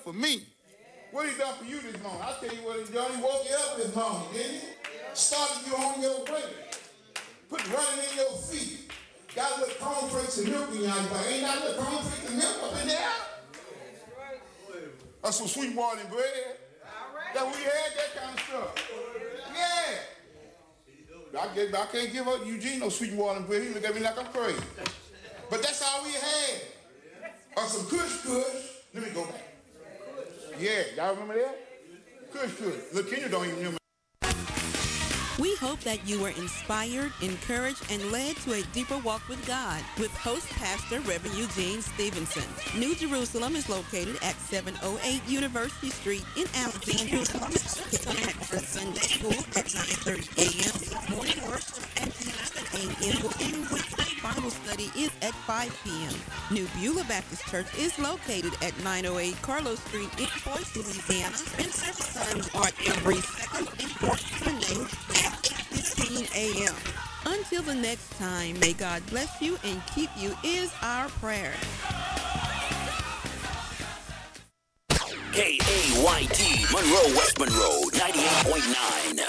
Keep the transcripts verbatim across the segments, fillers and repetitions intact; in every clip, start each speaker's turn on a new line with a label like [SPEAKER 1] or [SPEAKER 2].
[SPEAKER 1] for me. What he done for you this morning? I'll tell you what he done. He woke you up this morning, didn't he? Started you on your way. Put running in your feet. Got a little cornflakes and milk in your body. Ain't got a little cornflakes and milk up in there? That's some sweet water and bread. That we had, that kind of stuff. Yeah. I, get, I can't give up Eugene no sweet water and bread. He look at me like I'm crazy. But that's all we had. Or some kush kush. Let me go back. Yeah, y'all remember that? Kush kush. Look, Kenya don't even remember.
[SPEAKER 2] We hope that you were inspired, encouraged, and led to a deeper walk with God with host pastor Reverend Eugene Stevenson. New Jerusalem is located at seven oh eight University Street in Alexandria. First Sunday school at nine thirty a.m. Morning worship at eleven a.m. and weekday Bible study is at five p.m. New Beulah Baptist Church is located at nine oh eight Carlos Street in Boyce, Louisiana, and service times are every second and fourth Sunday at eight fifteen a.m. Until the next time, may God bless you and keep you is our prayer.
[SPEAKER 3] K A Y T, Monroe, West Monroe, ninety-eight point nine.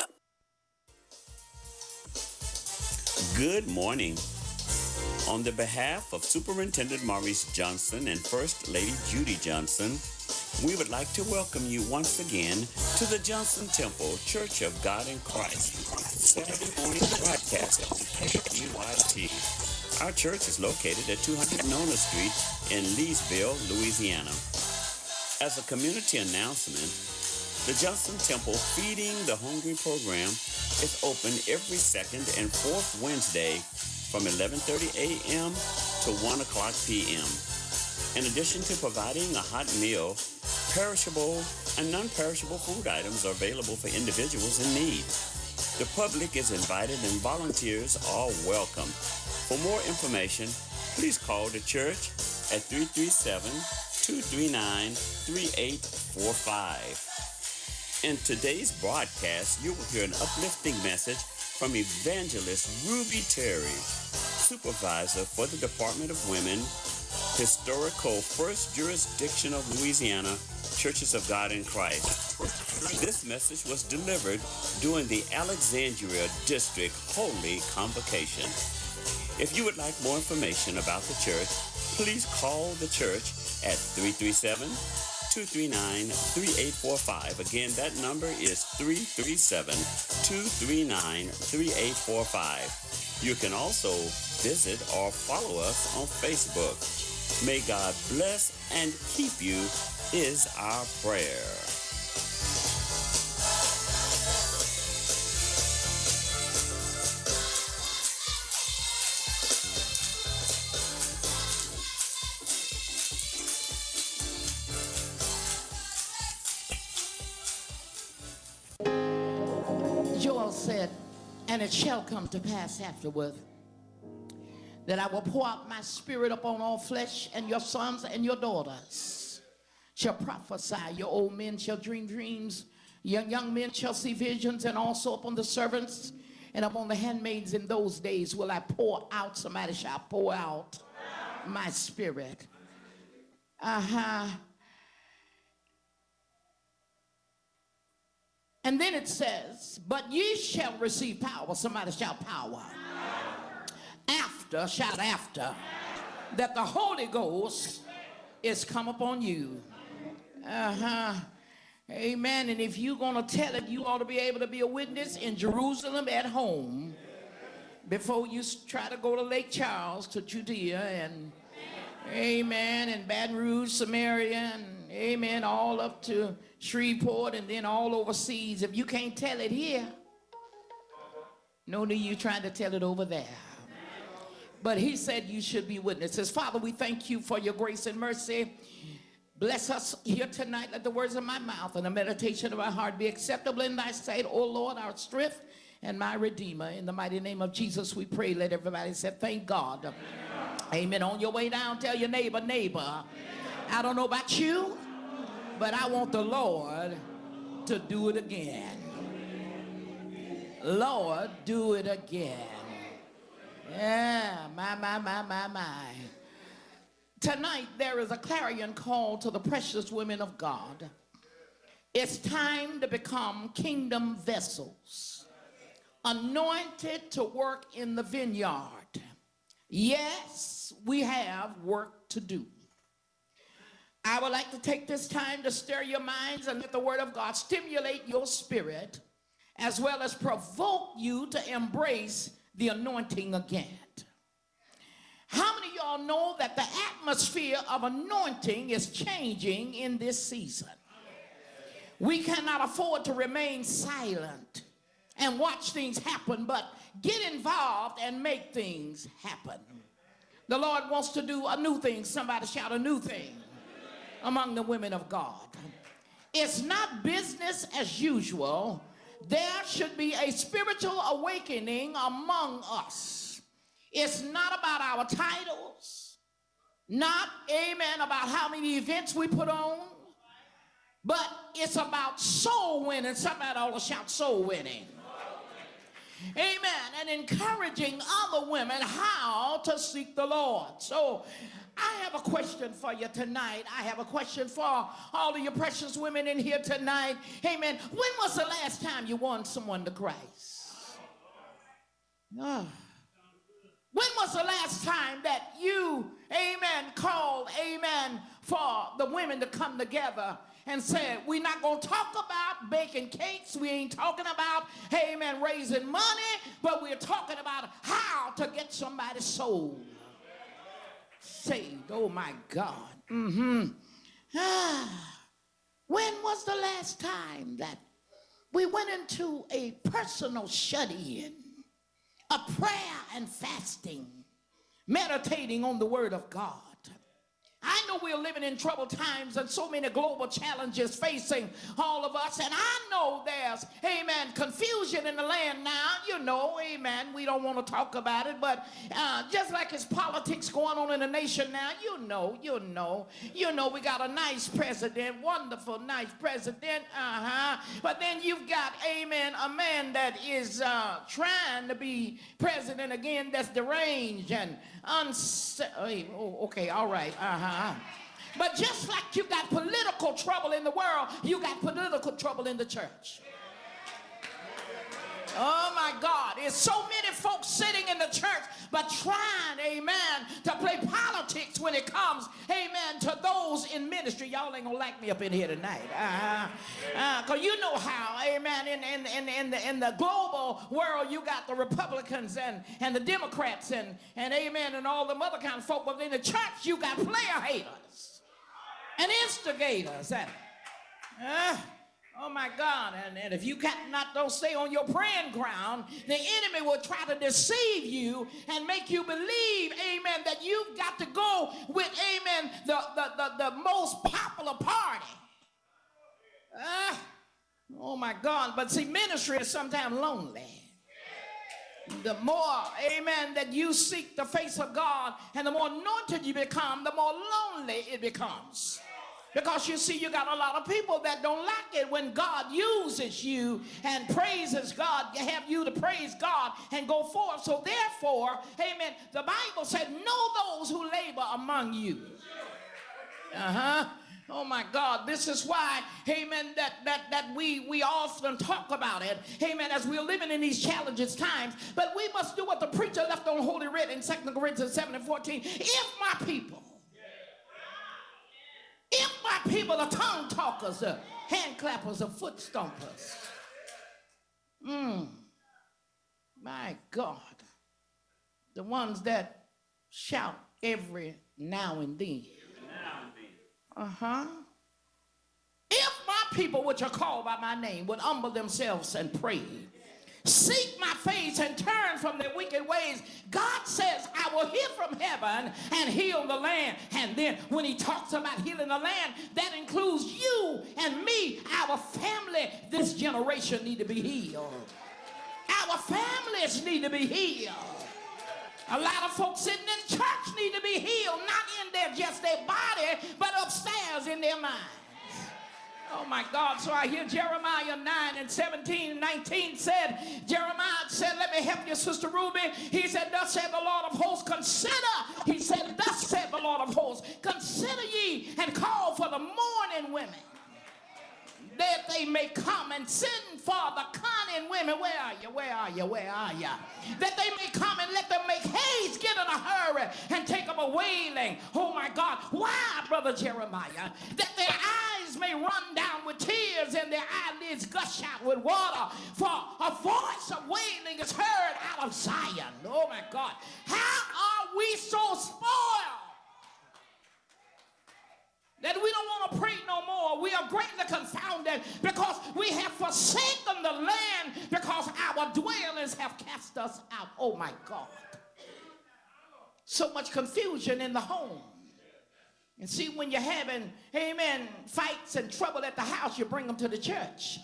[SPEAKER 3] Good morning. On the behalf of Superintendent Maurice Johnson and First Lady Judy Johnson, we would like to welcome you once again to the Johnson Temple Church of God in Christ Saturday morning broadcast on K A Y T. Our church is located at two hundred Nona Street in Leesville, Louisiana. As a community announcement, the Johnson Temple Feeding the Hungry program is open every second and fourth Wednesday from eleven thirty a.m. to one o'clock p.m. In addition to providing a hot meal, perishable and non-perishable food items are available for individuals in need. The public is invited and volunteers are welcome. For more information, please call the church at three three seven, two three nine, three eight four five. In today's broadcast, you will hear an uplifting message from Evangelist Ruby Terry, Supervisor for the Department of Women, Historical First Jurisdiction of Louisiana, Churches of God in Christ. This message was delivered during the Alexandria District Holy Convocation. If you would like more information about the church, please call the church at three three seven, two three nine, three eight four five. Again, that number is three three seven, two three nine, three eight four five. You can also visit or follow us on Facebook. May God bless and keep you is our prayer.
[SPEAKER 4] Joel said, and it shall come to pass afterward that I will pour out my spirit upon all flesh, and your sons and your daughters shall prophesy. Your old men shall dream dreams. Your young men shall see visions, and also upon the servants and upon the handmaids in those days will I pour out. Somebody shall pour out my spirit. Uh-huh. And then it says, but ye shall receive power. Somebody shout power. After, shout after, that the Holy Ghost is come upon you. Uh-huh. Amen. And if you're going to tell it, you ought to be able to be a witness in Jerusalem, at home, before you try to go to Lake Charles, to Judea, and amen, and Baton Rouge, Samaria, and amen, all up to Shreveport, and then all overseas. If you can't tell it here, no need you trying to tell it over there. But he said you should be witnesses. Father, we thank you for your grace and mercy. Bless us here tonight. Let the words of my mouth and the meditation of our heart be acceptable in thy sight, O Lord, our strength and my Redeemer. In the mighty name of Jesus, we pray. Let everybody say, thank God. Amen. Amen. On your way down, tell your neighbor, neighbor, amen. I don't know about you, but I want the Lord to do it again. Lord, do it again. Yeah, my, my, my, my, my. Tonight, there is a clarion call to the precious women of God. It's time to become kingdom vessels, anointed to work in the vineyard. Yes, we have work to do. I would like to take this time to stir your minds and let the word of God stimulate your spirit, as well as provoke you to embrace the anointing again. How many of y'all know that the atmosphere of anointing is changing in this season? We cannot afford to remain silent and watch things happen, but get involved and make things happen. The Lord wants to do a new thing. Somebody shout a new thing among the women of God. It's not business as usual. There should be a spiritual awakening among us. It's not about our titles, not, amen, about how many events we put on, but it's about soul winning. Somebody ought to shout soul winning. Amen. And encouraging other women how to seek the Lord. So I have a question for you tonight. I have a question for all of you precious women in here tonight. Amen. When was the last time you won someone to Christ? Oh. When was the last time that you, amen, called, amen, for the women to come together and said, we're not going to talk about baking cakes. We ain't talking about, amen, raising money, but we're talking about how to get somebody's soul saved. Oh, my God. Mm-hmm. Ah. When was the last time that we went into a personal shut-in, a prayer and fasting, meditating on the word of God? I know we're living in troubled times and so many global challenges facing all of us. And I know there's, amen, confusion in the land now. You know, amen, we don't want to talk about it. But uh, just like it's politics going on in the nation now, you know, you know, you know, we got a nice president, wonderful, nice president. Uh-huh. But then you've got, amen, a man that is uh, trying to be president again that's deranged and unsettled. Oh, okay, all right, uh-huh. But just like you got political trouble in the world, you got political trouble in the church. Oh my God, there's so many folks sitting in the church but trying, amen, to play politics when it comes, amen, to those in ministry. Y'all ain't gonna like me up in here tonight. Uh-huh. Uh, Cause you know how, amen, in, in, in, in, the, in the global world you got the Republicans and, and the Democrats and, and amen, and all them other kind of folk, but in the church you got player haters and instigators and uh, oh my God, and, and if you cannot don't stay on your praying ground, the enemy will try to deceive you and make you believe, amen, that you've got to go with, amen, the, the, the, the most popular party. Uh, oh my God, but see, ministry is sometimes lonely. The more, amen, that you seek the face of God and the more anointed you become, the more lonely it becomes. Because you see, you got a lot of people that don't like it when God uses you and praises God, have you to praise God and go forth. So therefore, amen, the Bible said, know those who labor among you. Uh-huh. Oh my God, this is why, amen, that, that, that we, we often talk about it, amen, as we're living in these challenges times. But we must do what the preacher left on Holy Writ in Second Corinthians seven and fourteen. If my people, If my people are tongue talkers, the hand clappers, the foot stompers, mm, my God, the ones that shout every now and then. Uh-huh. If my people, which are called by my name, would humble themselves and pray, seek my face and turn from their wicked ways, God says, I will hear from heaven and heal the land. And then when he talks about healing the land, that includes you and me, our family. This generation need to be healed. Our families need to be healed. A lot of folks sitting in church need to be healed, not in their just their body, but upstairs in their minds. Oh my God. So I hear Jeremiah nine and seventeen and nineteen said, Jeremiah said, let me help you, Sister Ruby. He said, thus said the Lord of hosts, consider. He said, thus said the Lord of hosts, consider ye and call for the mourning women, that they may come, and send for the cunning women. Where are you? Where are you? Where are you? That they may come and let them make haste, get in a hurry, and take them a wailing. Oh my God. Why, Brother Jeremiah? That their eyes may run down with tears and their eyelids gush out with water. For a voice of wailing is heard out of Zion. Oh my God. How are we so spoiled that we don't want to pray no more? We are greatly confounded because we have forsaken the land, because our dwellers have cast us out. Oh my God. So much confusion in the home. And see, when you're having, amen, fights and trouble at the house, you bring them to the church.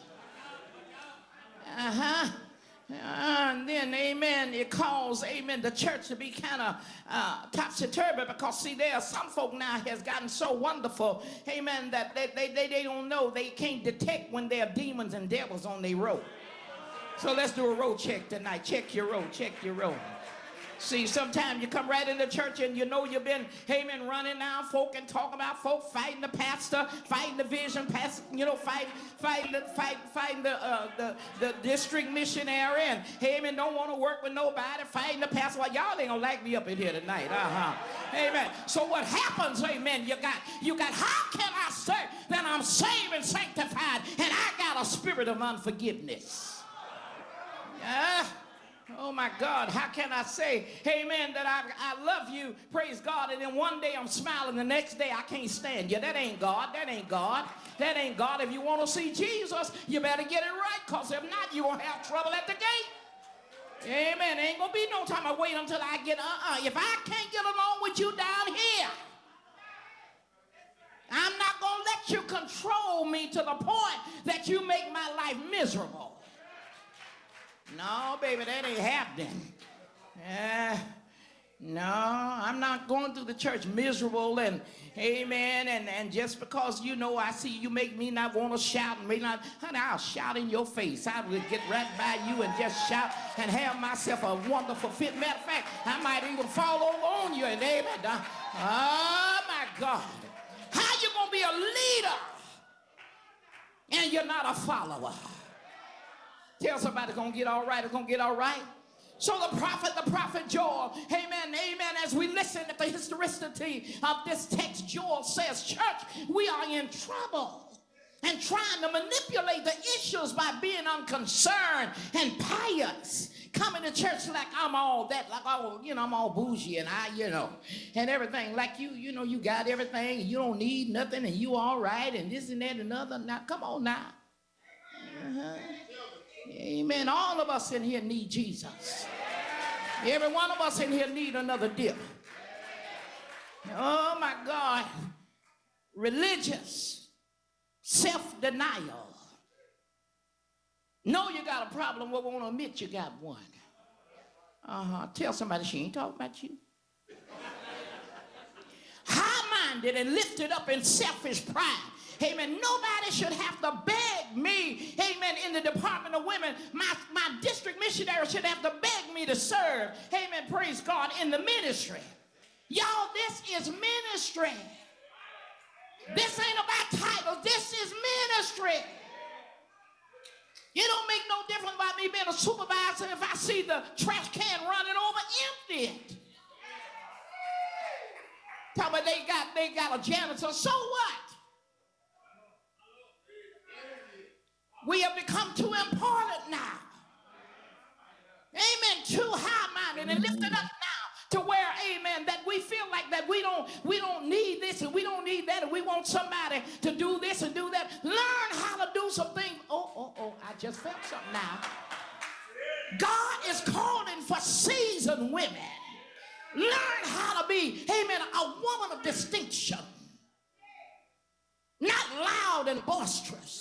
[SPEAKER 4] Uh-huh. Uh, and then, amen, it calls, amen, the church to be kind of uh, topsy-turvy, because, see, there are some folk now has gotten so wonderful, amen, that they, they, they, they don't know, they can't detect when there are demons and devils on their road. So let's do a road check tonight. Check your road, check your road. See, sometimes you come right into church and you know you've been, amen, running down folk and talking about folk, fighting the pastor, fighting the vision, pastor, you know, fighting, fighting the, fight, fighting the, uh, the, the district missionary, and, amen, don't want to work with nobody, fighting the pastor. Well, y'all ain't gonna like me up in here tonight, uh-huh. Amen. So what happens, amen, you got, you got, how can I say that I'm saved and sanctified and I got a spirit of unforgiveness? Yeah. Oh my God, how can I say, amen, that I, I love you, praise God, and then one day I'm smiling, the next day I can't stand you? That ain't God, that ain't God, that ain't God. If you want to see Jesus, you better get it right, because if not, you're going to have trouble at the gate. Amen. Ain't going to be no time I wait until I get, uh-uh. If I can't get along with you down here, I'm not going to let you control me to the point that you make my life miserable. No, baby, that ain't happening. Uh, no, I'm not going through the church miserable and, amen, and, and just because, you know, I see you make me not want to shout, and me not, honey, I'll shout in your face. I will get right by you and just shout and have myself a wonderful fit. Matter of fact, I might even fall over on you, and amen. Oh, my God. How you going to be a leader and you're not a follower? Tell somebody it's going to get all right, it's going to get all right. So the prophet, the prophet Joel, amen, amen, as we listen at the historicity of this text, Joel says, church, we are in trouble and trying to manipulate the issues by being unconcerned and pious. Coming to church like I'm all that, like, oh, you know, I'm all bougie and I, you know, and everything. Like you, you know, you got everything and you don't need nothing and you all right and this and that and another. Now, come on now. Uh-huh. Amen. All of us in here need Jesus. Every one of us in here need another dip. Oh my God. Religious self-denial. Know you got a problem, but won't admit you got one. Uh-huh. Tell somebody she ain't talking about you. High-minded and lifted up in selfish pride. Amen. Nobody should have to beg me, amen, in the Department of Women. My, my district missionary should have to beg me to serve, amen, praise God, in the ministry. Y'all, this is ministry. This ain't about titles. This is ministry. It don't make no difference about me being a supervisor if I see the trash can running over, empty it. Tell me they got, they got a janitor, so what? We have become too important now. Amen. Too high-minded and lifted up now to where, amen, that we feel like that we don't, we don't need this and we don't need that and we want somebody to do this and do that. Learn how to do something. Oh, oh, oh, I just felt something now. God is calling for seasoned women. Learn how to be, amen, a woman of distinction. Not loud and boisterous.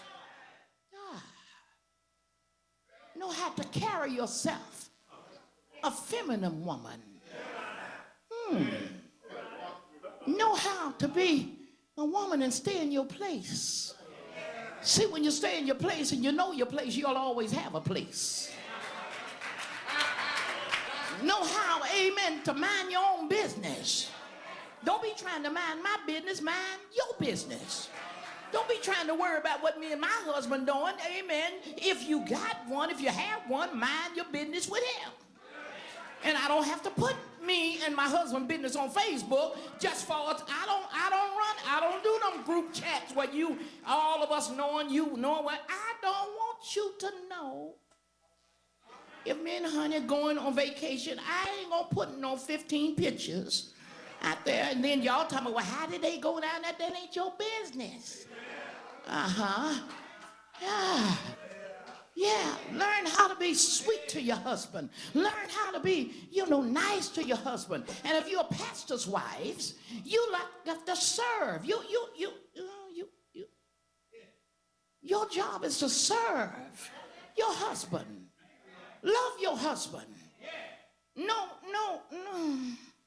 [SPEAKER 4] Know how to carry yourself. A feminine woman. Hmm. Know how to be a woman and stay in your place. See, when you stay in your place and you know your place, you'll always have a place. Know how, amen, to mind your own business. Don't be trying to mind my business, mind your business. Don't be trying to worry about what me and my husband doing, amen. If you got one, if you have one, mind your business with him. And I don't have to put me and my husband business on Facebook just for us. I don't, I don't run, I don't do them group chats where you, all of us knowing you, knowing what. I don't want you to know. If me and honey going on vacation, I ain't gonna put no fifteen pictures out there, and then y'all tell me, well, how did they go down there? That ain't your business. Uh-huh. Yeah. Yeah, learn how to be sweet to your husband. Learn how to be, you know, nice to your husband. And if you're pastor's wives, you like to serve. You, you, you, you, you, you. Your job is to serve your husband. Love your husband. No, no, no.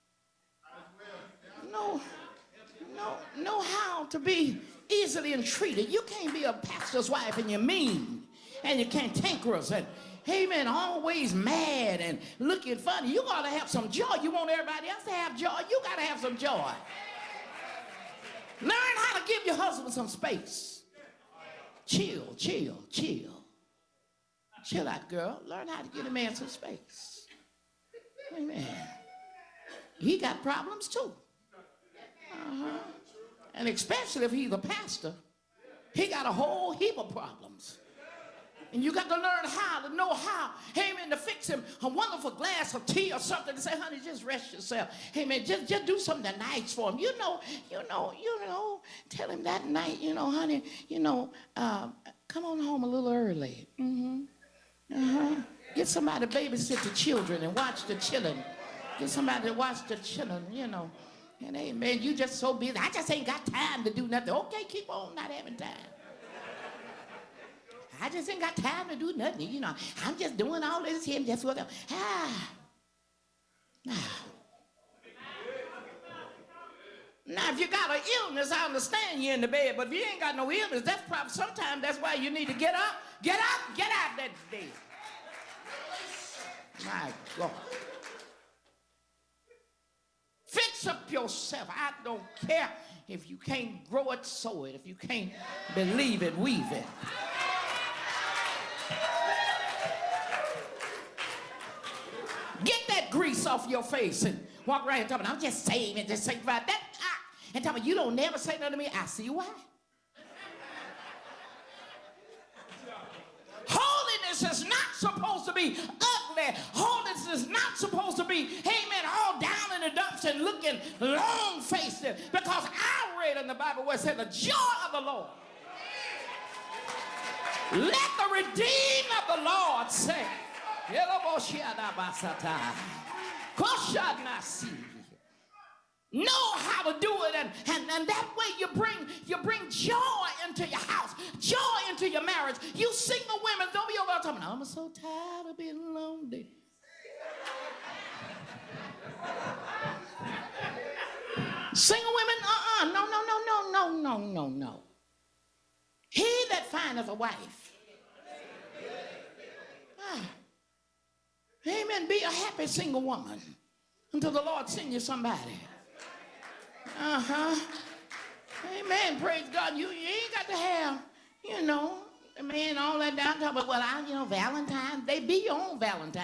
[SPEAKER 4] No, no, know how to be easily entreated. You can't be a pastor's wife and you're mean. And you cantankerous and, hey man, always mad and looking funny. You gotta have some joy. You want everybody else to have joy. You gotta have some joy. Learn how to give your husband some space. Chill, chill, chill. Chill out, girl. Learn how to give a man some space. Amen. He got problems too. Uh-huh. And especially if he's a pastor, he got a whole heap of problems. And you got to learn how to know how, hey man, to fix him a wonderful glass of tea or something to say, honey, just rest yourself. Hey man, just, just do something nice for him. You know, you know, you know, tell him that night, you know, honey, you know, uh, come on home a little early. Mm-hmm. Uh-huh. Get somebody to babysit the children and watch the children. Get somebody to watch the children, you know. And hey man, you just so busy. I just ain't got time to do nothing. Okay, keep on not having time. I just ain't got time to do nothing, you know. I'm just doing all this here, just working. Ah. ah. Now, if you got an illness, I understand you in the bed, but if you ain't got no illness, that's probably sometimes that's why you need to get up, get up, get out that bed. My God. Fix up yourself. I don't care if you can't grow it, sow it. If you can't believe it, weave it. Get that grease off your face and walk around and tell me, I'm just saving, just sanctified. That, ah, and tell me, you don't never say nothing to me. I see why. Holiness is not supposed to be ugly. Holiness is not supposed to be, amen, all down in the dumps and looking long-faced. Because I read in the Bible where it said, the joy of the Lord. Let the redeemed of the Lord say, know how to do it, and, and, and that way you bring you bring joy into your house, joy into your marriage. You single women, don't be over there talking, I'm so tired of being lonely. Single women, uh-uh, no, no, no, no, no, no, no, no. He that findeth a wife. Ah. Amen. Be a happy single woman until the Lord send you somebody. Uh-huh. Amen. Praise God. You, you ain't got to have, you know, man, all that down top. But well, I, you know, Valentine, they be your own Valentine.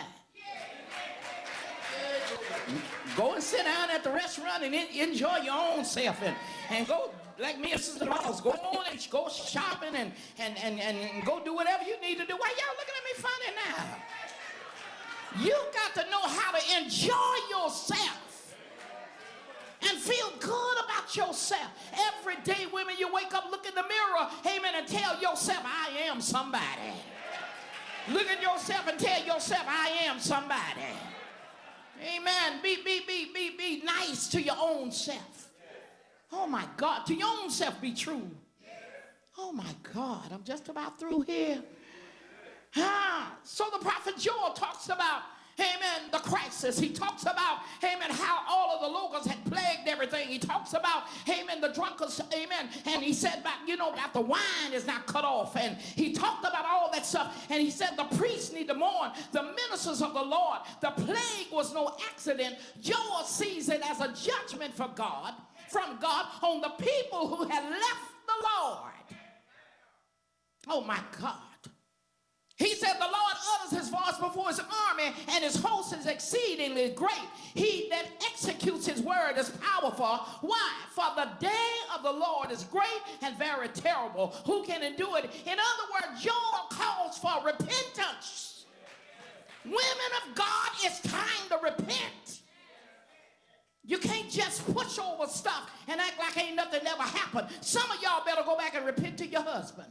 [SPEAKER 4] Go and sit down at the restaurant and in, enjoy your own self, and, and go like me and Sister Ross, go on and go shopping and, and, and, and go do whatever you need to do. Why y'all looking at me funny now? You got to know how to enjoy yourself and feel good about yourself. Every day, women, you wake up, look in the mirror, amen, and tell yourself, I am somebody. Look at yourself and tell yourself, I am somebody. Amen. Be, be, be, be, be nice to your own self. Oh, my God. To your own self, be true. Oh, my God. I'm just about through here. Ah, so the prophet Joel talks about, amen, the crisis. He talks about, amen, how all of the locusts had plagued everything. He talks about, amen, the drunkards, amen, and he said about, you know, about the wine is not cut off. And he talked about all that stuff. And he said the priests need to mourn, the ministers of the Lord. The plague was no accident. Joel sees it as a judgment for God, from God, on the people who had left the Lord. Oh my God. He said the Lord utters his voice before his army, and his host is exceedingly great. He that executes his word is powerful. Why? For the day of the Lord is great and very terrible. Who can endure it? In other words, Joel calls for repentance. Women of God, it's time to repent. You can't just push over stuff and act like ain't nothing ever happened. Some of y'all better go back and repent to your husband.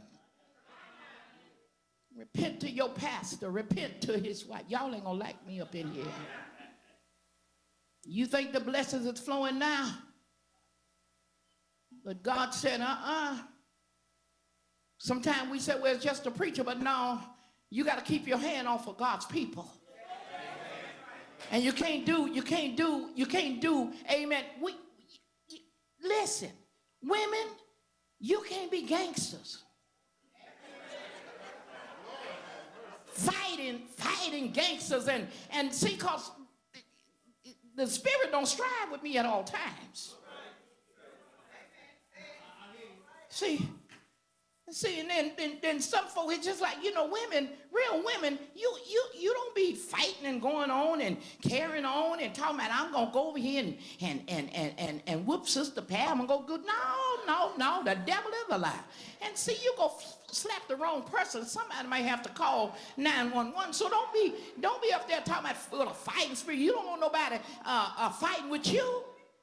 [SPEAKER 4] Repent to your pastor. Repent to his wife. Y'all ain't gonna like me up in here. You think the blessings is flowing now? But God said, uh-uh. Sometimes we say, well, it's just a preacher, but no, you got to keep your hand off of God's people. And you can't do, you can't do, you can't do, amen. We, we, listen, women, you can't be gangsters. Fighting, fighting gangsters, and, and see, because the spirit don't strive with me at all times. See, see, and then, then, then some folks, it's just like, you know, women, real women, you, you, you don't be fighting and going on and carrying on and talking about, I'm going to go over here and, and, and, and, and, and whoop Sister Pam and go good. No, no, no, the devil is a lie. And see, you go slap the wrong person, somebody might have to call nine one one. So don't be, don't be up there talking about full of fighting spirit. You don't want nobody uh, uh, fighting with you.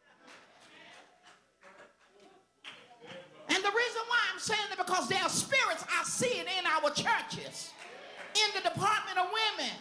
[SPEAKER 4] And the reason why I'm saying that, because there are spirits, I see it in our churches, in the department of women.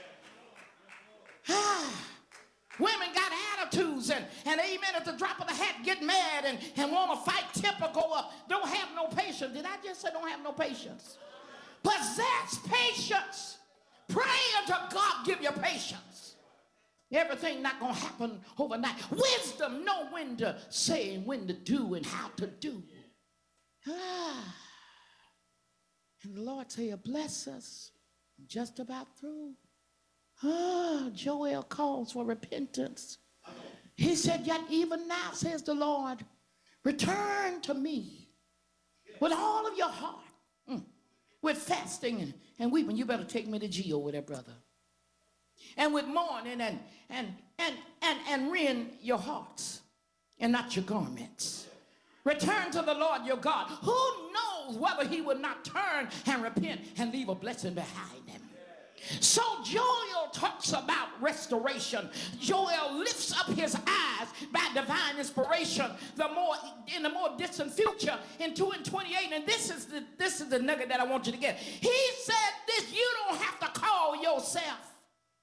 [SPEAKER 4] Women got attitudes and, and amen, at the drop of the hat get mad and, and want to fight, temper go up. Don't have no patience. Did I just say don't have no patience? Possess patience. Pray until God give you patience. Everything not going to happen overnight. Wisdom, know when to say and when to do and how to do. Ah. And the Lord say, bless us. I'm just about through. Ah, Joel calls for repentance. He said, yet even now, says the Lord, return to me with all of your heart, mm, with fasting and, and weeping. You better take me to G over there, brother. And with mourning and, and, and, and, and rend your hearts and not your garments. Return to the Lord your God. Who knows whether he will not turn and repent and leave a blessing behind him? So Joel talks about restoration. Joel lifts up his eyes by divine inspiration the more in the more distant future in two and twenty-eight. And this is the this is the nugget that I want you to get. He said this: you don't have to call yourself.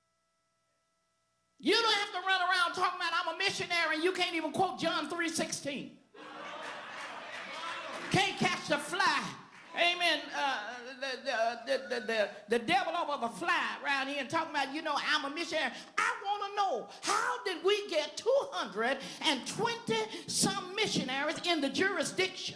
[SPEAKER 4] You don't have to run around talking about I'm a missionary and you can't even quote John three sixteen. Can't catch the fly. Amen. Uh, the, the, the, the, the devil over the fly around here and talking about, you know, I'm a missionary. I want to know, how did we get two hundred twenty some missionaries in the jurisdiction?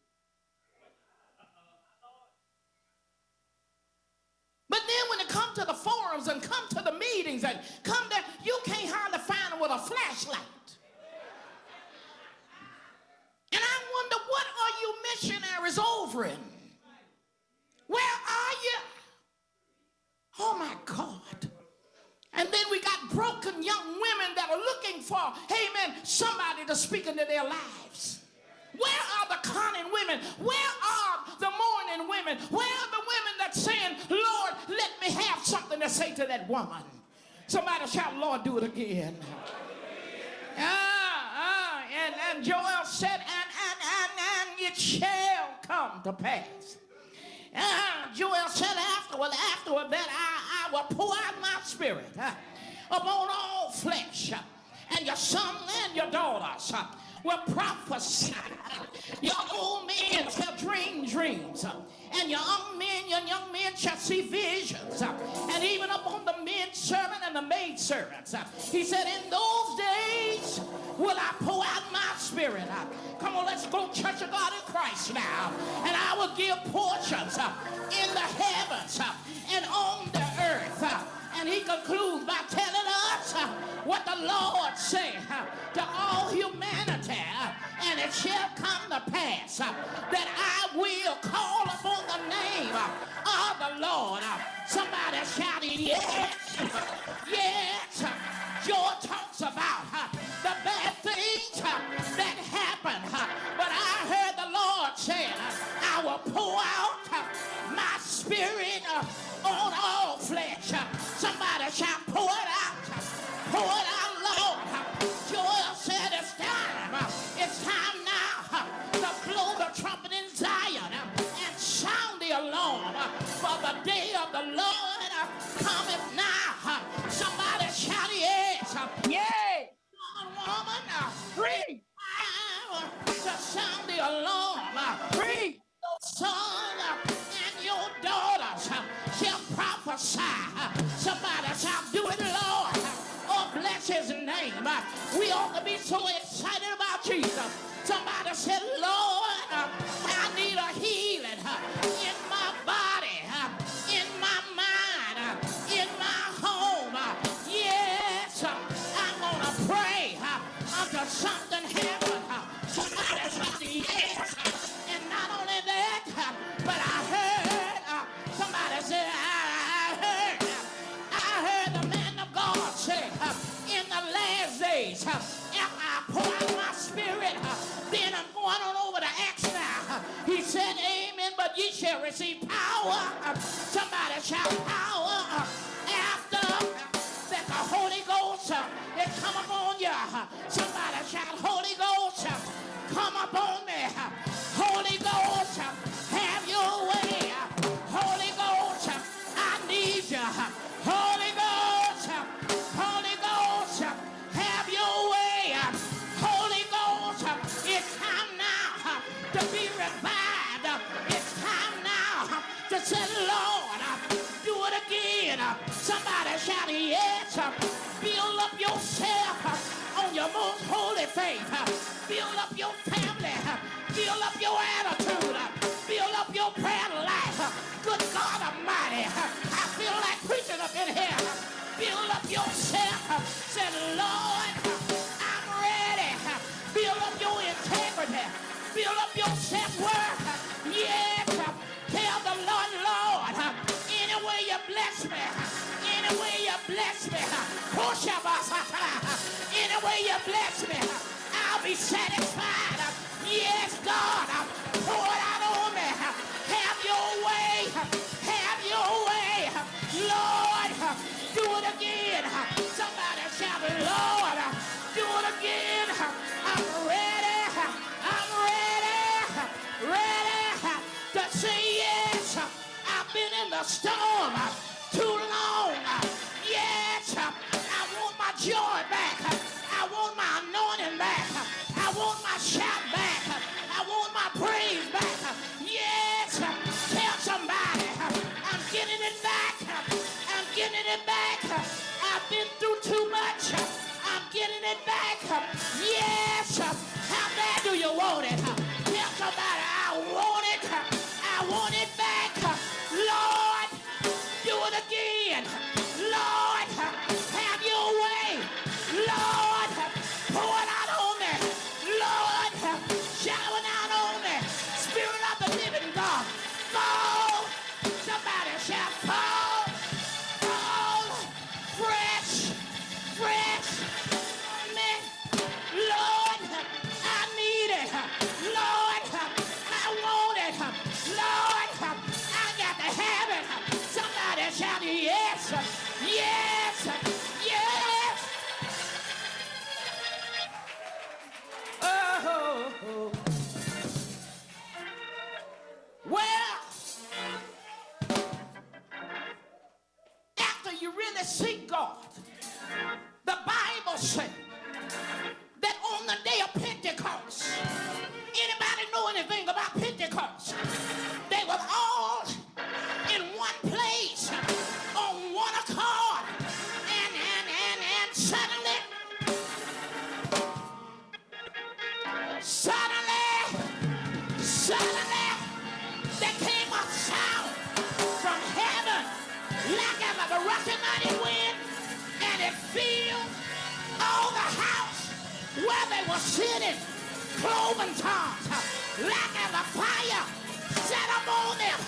[SPEAKER 4] But then when it comes to the forums and come to the meetings and come there, you can't hardly find them with a flashlight. And I wonder, what are you missionaries over in? Where are you? Oh my God. And then we got broken young women that are looking for, amen, somebody to speak into their lives. Where are the conning women? Where are the mourning women? Where are the women that's saying, Lord, let me have something to say to that woman? Somebody shout, Lord, do it again. Ah, ah, and, and Joel said, and, and, and, and it shall come to pass. Uh, Joel said afterward, afterward that I, I will pour out my spirit uh, upon all flesh, uh, and your son and your daughters uh, will prophesy. Your old men shall dream dreams. And your young men, your young men shall see visions. And even upon the men servant and the maid servants. He said, in those days will I pour out my spirit. Come on, let's go, Church of God in Christ now. And I will give portions in the heavens and on the earth. And he concludes by telling us what the Lord said to all humanity. And it shall come to pass that I will call upon the name of the Lord. Somebody shouted, yes, yes. Joel talks about the bad things that happen. But I heard the Lord say, I will pour out my spirit on all flesh. Somebody shout, pour it out. Pour it out, Lord. Joel said it's time. It's time now to blow the trumpet in Zion and sound the alarm. For the day of the Lord cometh now. Somebody shout yes. Yay. Woman, free. To sound the alarm. Free. Your son and your daughters shall prophesy. Somebody shall do it, Lord. Oh, bless his name. We ought to be so excited about Jesus. Somebody said, Lord, I need a healing in my body, in my mind, in my home. Yes, I'm going to pray until something happens. Somebody said, yes. And not only that, but I heard somebody say, I heard, I heard the man of God say, in the last days, after I pour out my spirit, then I'm going on over to Acts now. He said, amen, but ye shall receive power. Somebody shout power after that the Holy Ghost is come upon you. Somebody shout Holy Ghost, come upon me. Holy Ghost, have your way. Holy Ghost, I need you. Holy Ghost, Holy Ghost, have your way. Holy Ghost, it's time now to be revived. It's time now to say, Lord, do it again. Somebody shout yes. Build up yourself on your most holy faith. Build up your family. Build up your attitude. Build up your prayer life. Good God Almighty, I feel like preaching up in here. Build up yourself. Say, Lord, I'm ready. Build up your integrity. Build up your self-worth. Yes. Tell the Lord, Lord, any way you bless me, any way you bless me, any way you bless me, I'll be satisfied. Yes, God, pour it out on me. Have your way. Have your way. Lord, do it again. Somebody shout, Lord, do it again. I'm ready. I'm ready. Ready to say yes. I've been in the storm too long. Yes, I want my joy back. I want my anointing back. I want my shout back. I want my praise back. Yes, tell somebody I'm getting it back. I'm getting it back. I've been through too much. I'm getting it back. Yes, how bad do you want it? Tell somebody I want it. I want it back. Lord, do it again. Lord, have your way. Lord, pour it out on me. Lord, shower down on me. Spirit of the living God, fall. Somebody shout, fall. Fall. Fresh. Fresh. On me. Lord, I need it. Lord, I want it. Lord, I got to have it. Somebody shout, yes. Yes. Yes. Oh. Well, after you really seek God, the Bible says that on the day of Pentecost, rushing mighty wind, and it filled all the house where they were sitting. Cloven tongues, like as a fire, set up on them.